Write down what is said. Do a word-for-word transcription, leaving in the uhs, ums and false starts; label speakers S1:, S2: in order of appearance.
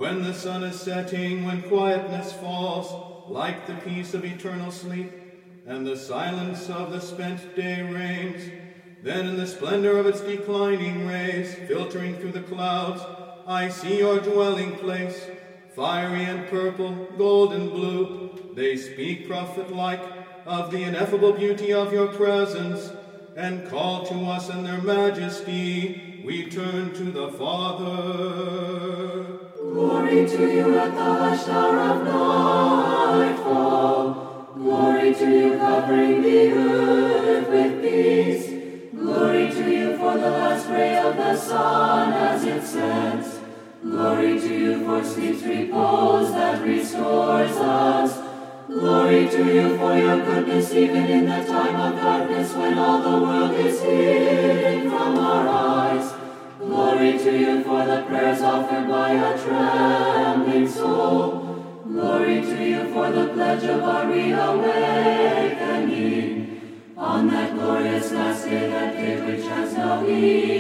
S1: when the sun is setting, when quietness falls, like the peace of eternal sleep, and the silence of the spent day reigns, then in the splendor of its declining rays, filtering through the clouds, I see your dwelling place, fiery and purple, gold and blue. They speak prophet-like of the ineffable beauty of your presence, and call to us in their majesty. We turn to the Father.
S2: Glory to you at the hushed hour of nightfall. Glory to you covering the earth with peace. Glory to you for the last ray of the sun as it sets. Glory to you for sleep's repose that restores us. Glory to you for your goodness even in the time of darkness when all the world is hidden from our eyes. Glory to you for the prayers offered by a trembling soul. Glory to you for the pledge of our reawakening on that glorious last day, that day which has now been.